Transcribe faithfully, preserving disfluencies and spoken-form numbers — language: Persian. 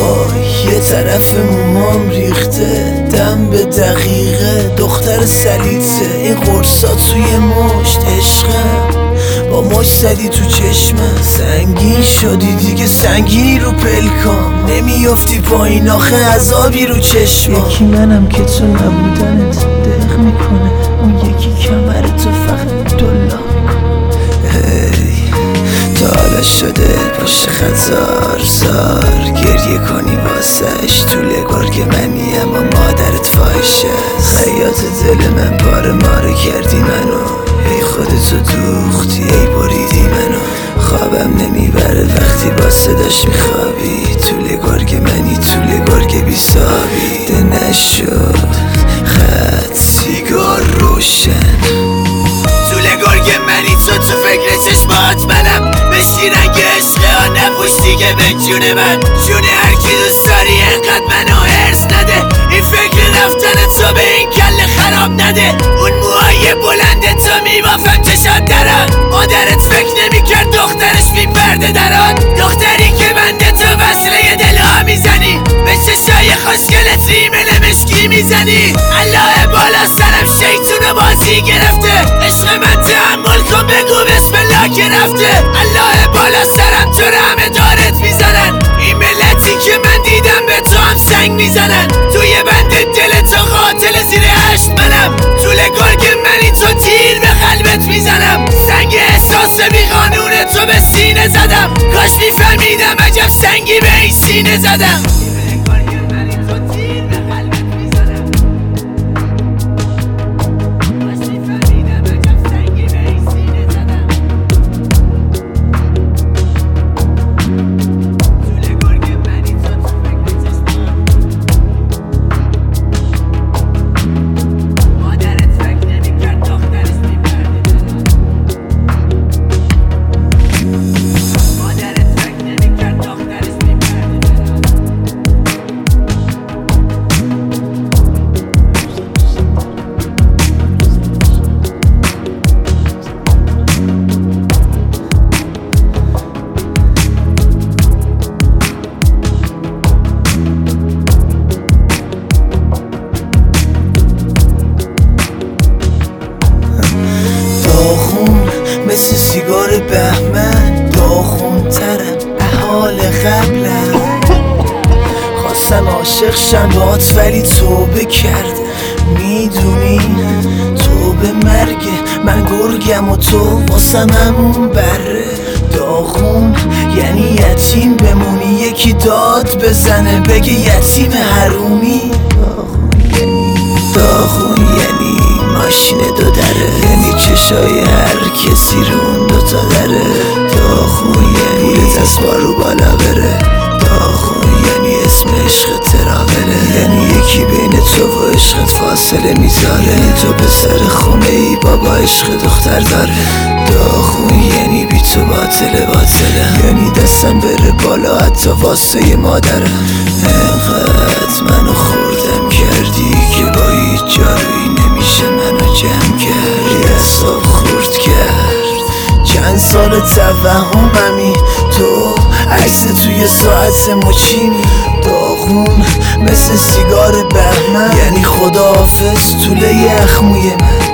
وای یه طرف مومام ریخته دم به دقیقه دختر سلیته این قرصا توی مشت عشقم با مشت زدی تو چشمم سنگین شدی دیگه سنگینی رو پلکام نمیافتی پایین آخه عذابی رو چشمام یکی منم که تو نبودنت دق میکنه اون یکی کمر تو فقط دلا میکنه هی تا حالا شده پشت خطار زار گریه کنی واسش طول گرگ منی اما مادرت فاحشه است خیاط دل من پاره ماره کردی منو ای خودتو دوختی ای بریدی منو خوابم نمیبره وقتی با صداش میخوابی طول گرگ منی طول گرگ بیسابی ده نشد خط سیگار روشن طول گرگ منی تو تو فکر چشمات منم بشی رنگ عشق ها نپوش دیگه به جون من جون هرکی دوست داری انقدر منو هرس نده این فکر رفتن تو به این کل خراب نده اون موهای بلند تو میبافم چشات درات مادرت فکر نمیکرد دخترش میپرده درات دختری که بنده تو وصله دلها میزنی به چشای خوشگلت ریمل مشکی میزنی الله بالا سرم شیطون بازی گرفته عشق من تحمل کن بگو بسم الله که رفته الله بالا سرم تو رو همه دارت میزنن این ملتی که من دیدم به تو هم سنگ میزنن توی بند دل تو قاتل زیر هشت منم طول گرگ منی تو تیر به قلبت میزنم سنگ احساس بی قانون تو به سینه زدم کاش میفهمیدم عجب سنگی به این سینه زدم مثل سیگار بهمن داغون ترم احال قبلم خواستم عاشق شم باهات ولی توبه کردم میدونی توبه مرگه من گرگم و تو واسم همون بره داغون یعنی یتیم بمونی یکی داد بزنه بگه یتیم حرومی داغون یعنی ماشین دو دره یعنی چشای هر کسی رون دوتا دره داغون یعنی پولت از بارو بالا بره داغون یعنی اسم عشق تراوله یعنی یکی بین تو و عشقت فاصله میذاره یعنی تو پسر خونه ای بابا عشق دختر داره داغون یعنی بی تو باطله باطله یعنی دستم بره بالا حتی واسه مادرم انقدر منو خوردم کردی که با هیچ جارویی نمیشه منو جمع کرد حساب خورد کرد چند سال توهممی تو عکس توی ساعت مچینی داغون مثل سیگار بهمن یعنی خداحافظ طول یخ موی من